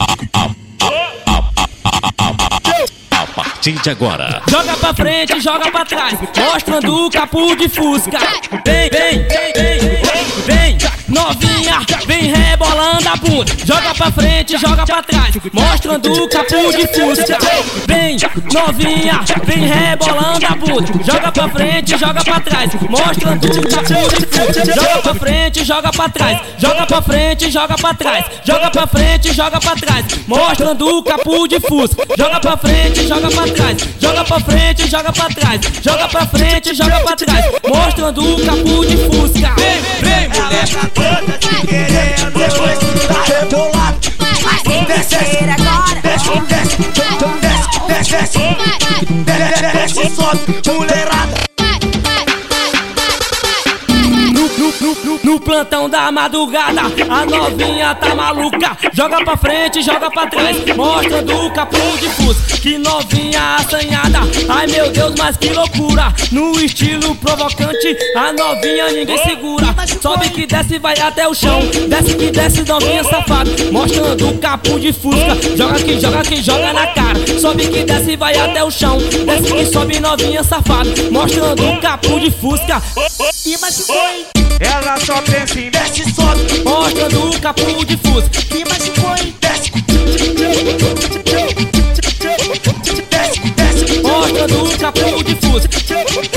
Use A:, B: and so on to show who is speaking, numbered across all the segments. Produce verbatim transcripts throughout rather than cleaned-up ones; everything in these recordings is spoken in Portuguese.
A: A partir de agora,
B: joga pra frente, joga pra trás, mostrando o capu de Fusca. Vem, vem, vem, vem, vem, novinha, vem rebolando a bunda. Joga pra frente, joga pra trás, mostrando o capu de Fusca. Vem, novinha, vem rebolando a bunda. Joga pra frente, joga pra trás, mostrando o capu de Fusca. Joga pra frente, joga pra trás, joga pra frente, joga pra trás, joga pra frente, joga pra trás, mostrando o capu de Fusca. Joga pra frente, joga pra trás, joga pra frente, joga pra trás, joga pra frente, joga pra trás, mostrando o capu de Fusca.
C: Vem, vem, mulher, tá toda te querendo, depois tá rebolado. Desce, desce, agora. Desce, desce, desce, desce, desce, desce, sobe, mulherada.
B: No plantão da madrugada, a novinha tá maluca. Joga pra frente, joga pra trás, mostrando o capu de Fusca. Que novinha assanhada, ai meu Deus, mas que loucura. No estilo provocante, a novinha ninguém segura. Sobe que desce, vai até o chão, desce que desce, novinha safada, mostrando o capu de Fusca. Joga que joga, que joga na cara. Sobe que desce, vai até o chão, desce que sobe, novinha safada, mostrando o capu de Fusca.
C: E machucou, hein? Ela só pensa em desce, sobe,
B: mostrando o capu de Fusca.
C: E machucou, hein? Desce, desce, desce,
B: mostrando o capu de Fusca.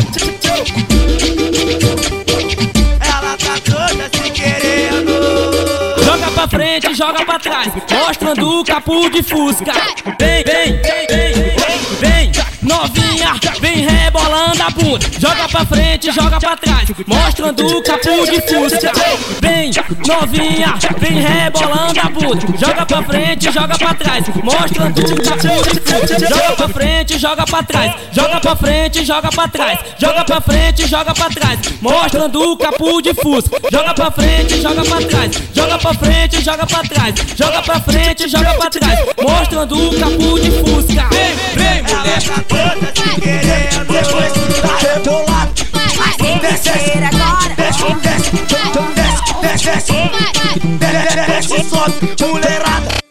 C: Ela tá toda se querendo.
B: Joga pra frente, joga pra trás, mostrando o capu de Fusca. Vem, vem, vem, vem, vem, novinha, vem rebolando a bunda. Joga pra frente, joga pra trás, mostrando o capu de Fusca. Vem, novinha, vem rebolando a bunda. Joga pra frente, joga pra trás, mostrando o capu de Fusca. Joga pra frente, joga pra trás, joga pra frente, joga pra trás, joga pra frente, joga pra trás, mostrando o capu de Fusca. Joga pra frente, joga pra trás, joga pra frente, joga pra trás, joga pra frente, joga pra trás, mostrando o capu de Fusca.
C: Vem, vem, mulher, tá toda te querendo, depois tá rebolado. Desce, agora. Desce, desce, desce, desce, desce, desce, sobe, mulherada.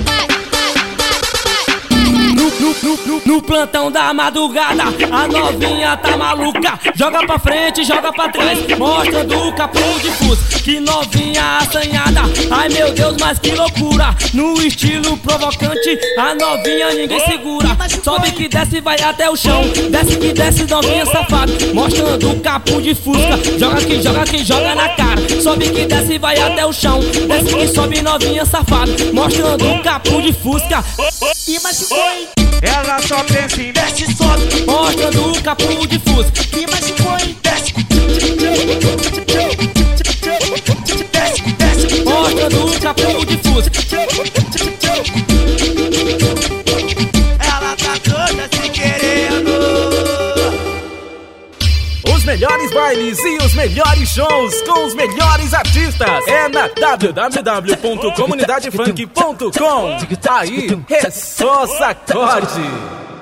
B: No plantão da madrugada, a novinha tá maluca. Joga pra frente, joga pra trás, mostrando o capu de Fusca. Que novinha assanhada, ai meu Deus, mas que loucura. No estilo provocante, a novinha ninguém segura. Sobe que desce, vai até o chão, desce que desce, novinha safada, mostrando o capu de Fusca. Joga que joga, que joga na cara. Sobe que desce, vai até o chão, desce que sobe, novinha safada, mostrando o capu de Fusca.
C: E machucou, hein? Ela só pensa em desce, sobe,
B: mostrando o capu de Fusca.
C: E machucou, hein? Desce, desce, desce,
B: mostrando o capu de Fusca.
C: Ela tá toda se querendo.
D: Os melhores bailes e os melhores shows com os melhores artistas é na w w w ponto comunidade funk ponto com. Aí é só sacode.